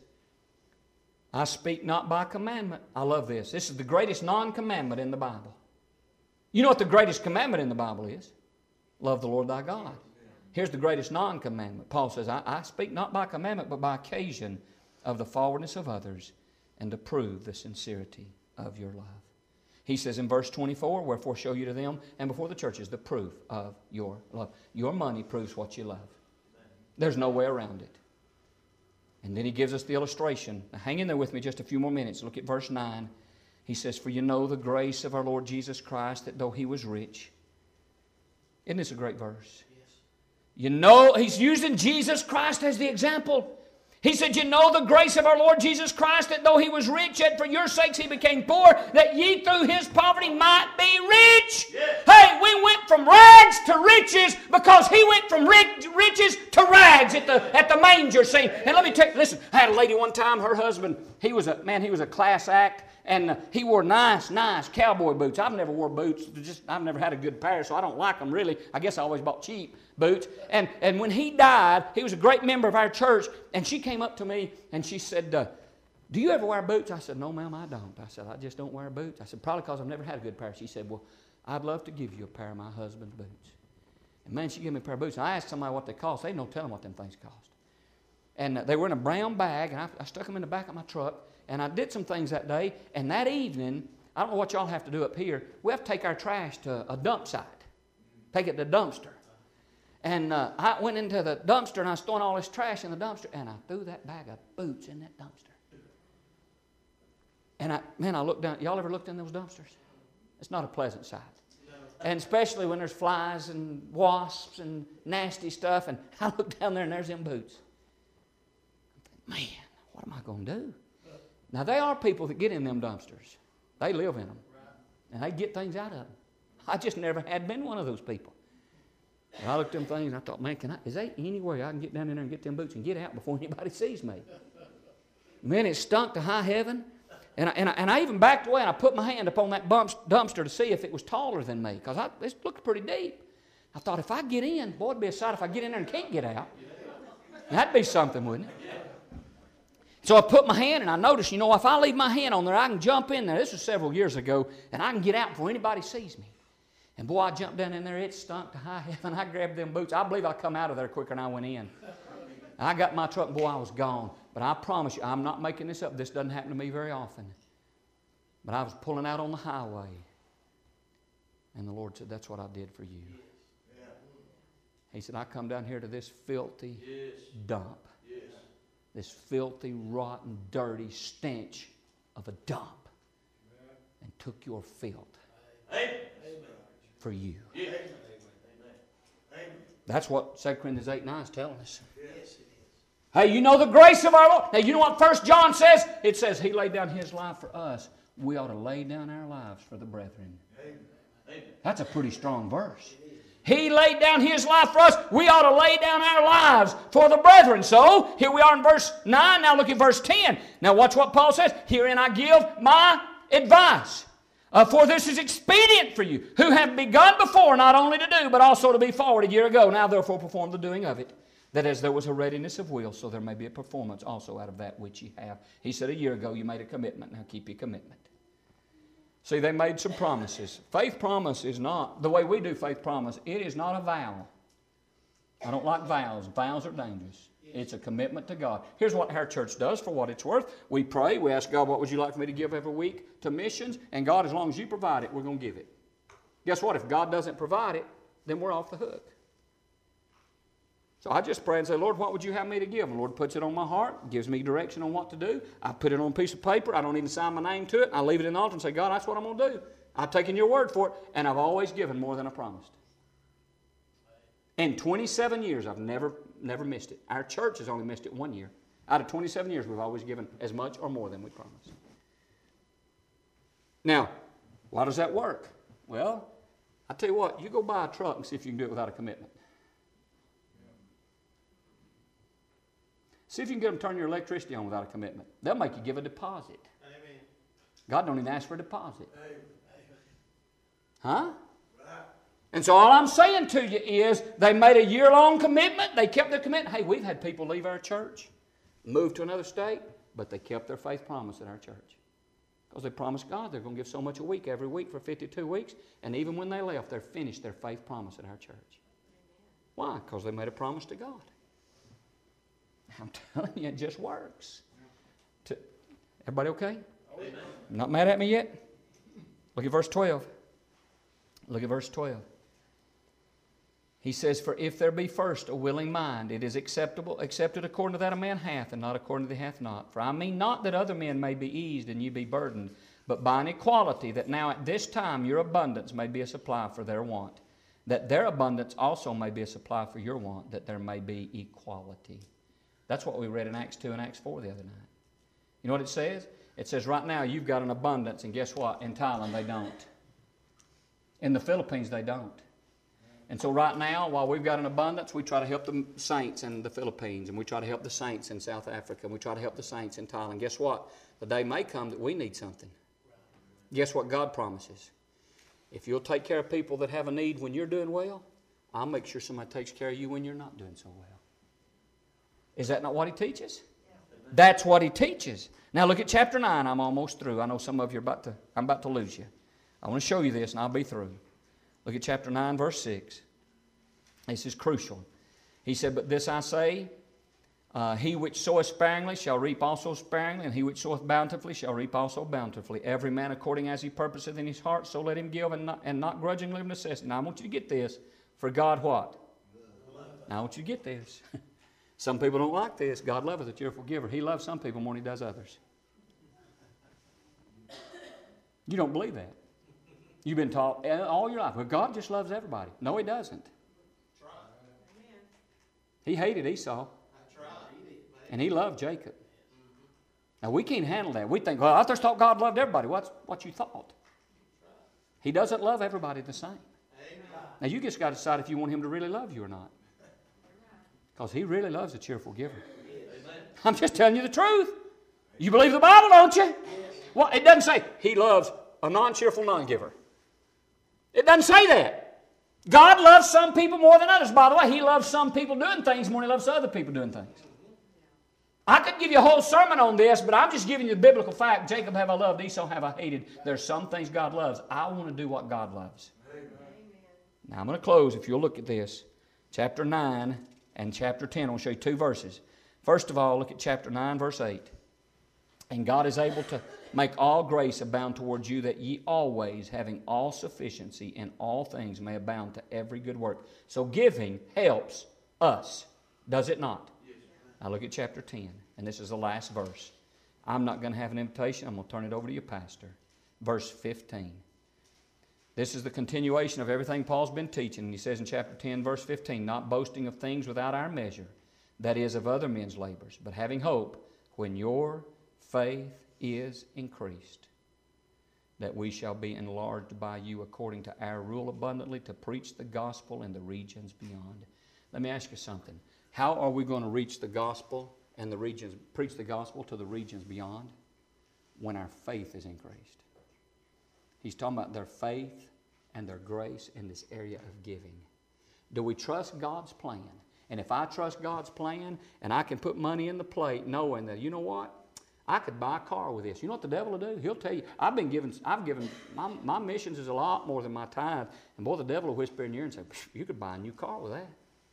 I speak not by commandment. I love this. This is the greatest non-commandment in the Bible. You know what the greatest commandment in the Bible is? Love the Lord thy God. Here's the greatest non-commandment. Paul says, I, I speak not by commandment, but by occasion of the forwardness of others, and to prove the sincerity of your love. He says in verse twenty-four, wherefore show you to them and before the churches the proof of your love. Your money proves what you love. There's no way around it. And then he gives us the illustration. Now hang in there with me just a few more minutes. Look at verse nine. He says, for you know the grace of our Lord Jesus Christ, that though he was rich. Isn't this a great verse? Yes. You know, he's using Jesus Christ as the example. He said, you know the grace of our Lord Jesus Christ, that though he was rich, yet for your sakes he became poor, that ye through his poverty might be rich. Yes. Hey, we went from rags to riches because he went from riches to rags at the, at the manger scene. And let me tell you, listen, I had a lady one time, her husband, he was a, man, he was a class act. And uh, he wore nice, nice cowboy boots. I've never wore boots. Just I've never had a good pair, so I don't like them really. I guess I always bought cheap boots. And and when he died, he was a great member of our church. And she came up to me and she said, uh, do you ever wear boots? I said, no, ma'am, I don't. I said, I just don't wear boots. I said, probably because I've never had a good pair. She said, well, I'd love to give you a pair of my husband's boots. And man, she gave me a pair of boots. And I asked somebody what they cost. They didn't know tell them what them things cost. And uh, they were in a brown bag, and I, I stuck them in the back of my truck. And I did some things that day, and that evening, I don't know what y'all have to do up here, we have to take our trash to a dump site. Take it to the dumpster. And uh, I went into the dumpster, and I was throwing all this trash in the dumpster, and I threw that bag of boots in that dumpster. And I, man, I looked down. Y'all ever looked in those dumpsters? It's not a pleasant sight. And especially when there's flies and wasps and nasty stuff, and I look down there, and there's them boots. I'm thinking, man, what am I going to do? Now, there are people that get in them dumpsters. They live in them. And they get things out of them. I just never had been one of those people. And I looked at them things and I thought, man, can I, is there any way I can get down in there and get them boots and get out before anybody sees me? Man, it stunk to high heaven. And I, and, I, and I even backed away and I put my hand upon that bumps, dumpster to see if it was taller than me because it looked pretty deep. I thought if I get in, boy, it'd be a sight if I get in there and can't get out. That'd be something, wouldn't it? So I put my hand and I noticed, you know, if I leave my hand on there, I can jump in there. This was several years ago, and I can get out before anybody sees me. And boy, I jumped down in there. It stunk to high heaven. I grabbed them boots. I believe I come out of there quicker than I went in. I got in my truck and boy, I was gone. But I promise you, I'm not making this up. This doesn't happen to me very often. But I was pulling out on the highway. And the Lord said, that's what I did for you. He said, I come down here to this filthy yes. dump. Yes. This filthy, rotten, dirty stench of a dump. Amen. And took your filth Amen. For you. Yes. Amen. That's what Second Corinthians eight nine is telling us. Yes. Hey, you know the grace of our Lord. Now, you know what First John says? It says He laid down His life for us. We ought to lay down our lives for the brethren. Amen. That's a pretty strong verse. He laid down His life for us. We ought to lay down our lives for the brethren. So, here we are in verse nine. Now look at verse ten. Now watch what Paul says. Herein I give my advice. Uh, for this is expedient for you, who have begun before not only to do, but also to be forward a year ago. Now therefore perform the doing of it. That as there was a readiness of will, so there may be a performance also out of that which ye have. He said a year ago you made a commitment. Now keep your commitment. See, they made some promises. Faith promise is not, the way we do faith promise, it is not a vow. I don't like vows. Vows are dangerous. It's a commitment to God. Here's what our church does for what it's worth. We pray. We ask God, what would you like for me to give every week to missions? And God, as long as you provide it, we're going to give it. Guess what? If God doesn't provide it, then we're off the hook. So I just pray and say, Lord, what would you have me to give? And the Lord puts it on my heart, gives me direction on what to do. I put it on a piece of paper. I don't even sign my name to it. I leave it in the altar and say, God, that's what I'm going to do. I've taken your word for it, and I've always given more than I promised. In twenty-seven years, I've never, never missed it. Our church has only missed it one year. Out of twenty-seven years, we've always given as much or more than we promised. Now, why does that work? Well, I tell you what, you go buy a truck and see if you can do it without a commitment. See if you can get them to turn your electricity on without a commitment. They'll make you give a deposit. Amen. God don't even ask for a deposit. Amen. Huh? Right. And so all I'm saying to you is they made a year-long commitment. They kept their commitment. Hey, we've had people leave our church, move to another state, but they kept their faith promise at our church. Because they promised God they're going to give so much a week every week for fifty-two weeks. And even when they left, they finished their faith promise at our church. Why? Because they made a promise to God. I'm telling you, it just works. To, everybody okay? Amen. Not mad at me yet? Look at verse twelve. Look at verse twelve. He says, for if there be first a willing mind, it is acceptable, accepted according to that a man hath, and not according to the hath not. For I mean not that other men may be eased and you be burdened, but by an equality, that now at this time your abundance may be a supply for their want, that their abundance also may be a supply for your want, that there may be equality. That's what we read in Acts two and Acts four the other night. You know what it says? It says right now you've got an abundance, and guess what? In Thailand they don't. In the Philippines they don't. And so right now, while we've got an abundance, we try to help the saints in the Philippines, and we try to help the saints in South Africa, and we try to help the saints in Thailand. Guess what? The day may come that we need something. Guess what God promises? If you'll take care of people that have a need when you're doing well, I'll make sure somebody takes care of you when you're not doing so well. Is that not what He teaches? Yeah. That's what He teaches. Now look at chapter nine. I'm almost through. I know some of you are about to, I'm about to lose you. I want to show you this and I'll be through. Look at chapter nine, verse six. This is crucial. He said, but this I say, uh, he which soweth sparingly shall reap also sparingly, and he which soweth bountifully shall reap also bountifully. Every man according as he purposeth in his heart, so let him give, and not, and not grudgingly of necessity. Now I want you to get this. For God what? Now I want you to get this. Some people don't like this. God loveth a cheerful giver. He loves some people more than He does others. You don't believe that. You've been taught all your life, well, God just loves everybody. No, He doesn't. He hated Esau. And He loved Jacob. Now, we can't handle that. We think, well, I just thought God loved everybody. What's what you thought? He doesn't love everybody the same. Now, you just got to decide if you want Him to really love you or not. Because He really loves a cheerful giver. Amen. I'm just telling you the truth. You believe the Bible, don't you? Well, it doesn't say He loves a non-cheerful non-giver. It doesn't say that. God loves some people more than others. By the way, He loves some people doing things more than He loves other people doing things. I could give you a whole sermon on this, but I'm just giving you the biblical fact. Jacob have I loved, Esau have I hated. There's some things God loves. I want to do what God loves. Amen. Now I'm going to close, if you'll look at this. Chapter nine and chapter ten. I'll show you two verses. First of all, look at chapter nine, verse eight. And God is able to make all grace abound towards you, that ye always, having all sufficiency in all things, may abound to every good work. So giving helps us, does it not? Now look at chapter ten, and this is the last verse. I'm not going to have an invitation. I'm going to turn it over to your pastor. Verse fifteen. This is the continuation of everything Paul's been teaching. He says in chapter ten, verse fifteen, not boasting of things without our measure, that is, of other men's labors, but having hope when your faith is increased, that we shall be enlarged by you according to our rule abundantly to preach the gospel in the regions beyond. Let me ask you something. How are we going to reach the gospel and the regions, preach the gospel to the regions beyond? When our faith is increased. He's talking about their faith and their grace in this area of giving. Do we trust God's plan? And if I trust God's plan and I can put money in the plate knowing that, you know what? I could buy a car with this. You know what the devil will do? He'll tell you, I've been given, I've given, my, my missions is a lot more than my tithe. And boy, the devil will whisper in your ear and say, you could buy a new car with that.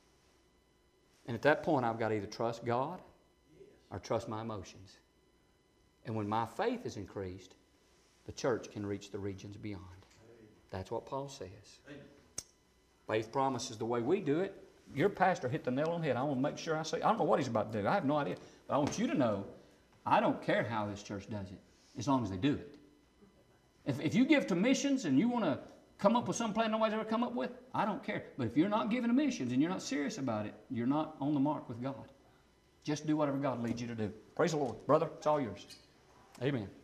And at that point, I've got to either trust God or trust my emotions. And when my faith is increased, the church can reach the regions beyond. That's what Paul says. Faith promises the way we do it. Your pastor hit the nail on the head. I want to make sure I say, I don't know what he's about to do. I have no idea. But I want you to know, I don't care how this church does it, as long as they do it. If, if you give to missions and you want to come up with some plan nobody's ever come up with, I don't care. But if you're not giving to missions and you're not serious about it, you're not on the mark with God. Just do whatever God leads you to do. Praise the Lord. Brother, it's all yours. Amen.